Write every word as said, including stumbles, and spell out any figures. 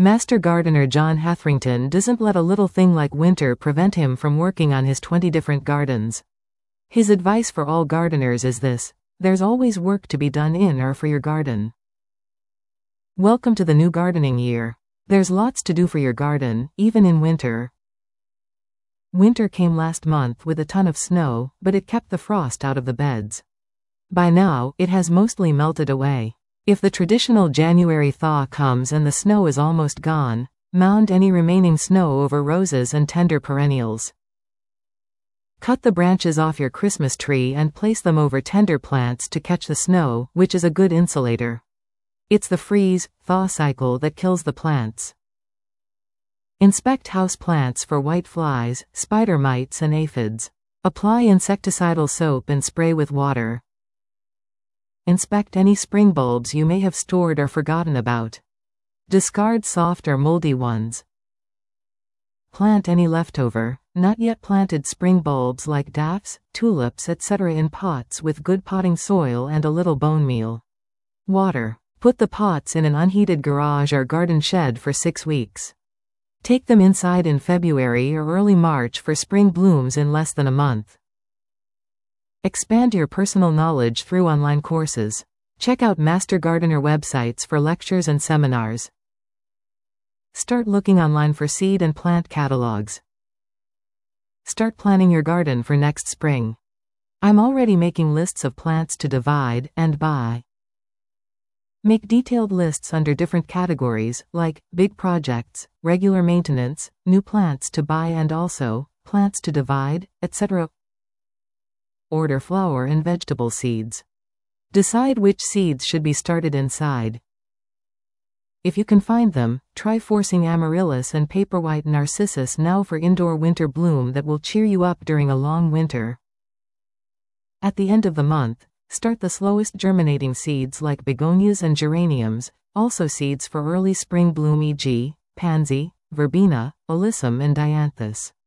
Master gardener John Hathrington doesn't let a little thing like winter prevent him from working on his twenty different gardens. His advice for all gardeners is this: there's always work to be done in or for your garden. Welcome to the new gardening year. There's lots to do for your garden, even in winter. Winter came last month with a ton of snow, but it kept the frost out of the beds. By now, it has mostly melted away. If the traditional January thaw comes and the snow is almost gone, mound any remaining snow over roses and tender perennials. Cut the branches off your Christmas tree and place them over tender plants to catch the snow, which is a good insulator. It's the freeze-thaw cycle that kills the plants. Inspect house plants for white flies, spider mites and aphids. Apply insecticidal soap and spray with water. Inspect any spring bulbs you may have stored or forgotten about. Discard soft or moldy ones. Plant any leftover, not yet planted spring bulbs like daffs, tulips, et cetera in pots with good potting soil and a little bone meal. Water. Put the pots in an unheated garage or garden shed for six weeks. Take them inside in February or early March for spring blooms in less than a month. Expand your personal knowledge through online courses. Check out Master Gardener websites for lectures and seminars. Start looking online for seed and plant catalogs. Start planning your garden for next spring. I'm already making lists of plants to divide and buy. Make detailed lists under different categories, like big projects, regular maintenance, new plants to buy and also plants to divide, et cetera. Order flower and vegetable seeds. Decide which seeds should be started inside. If you can find them, try forcing amaryllis and paperwhite narcissus now for indoor winter bloom that will cheer you up during a long winter. At the end of the month, start the slowest germinating seeds like begonias and geraniums, also seeds for early spring bloom, for example, pansy, verbena, alyssum and dianthus.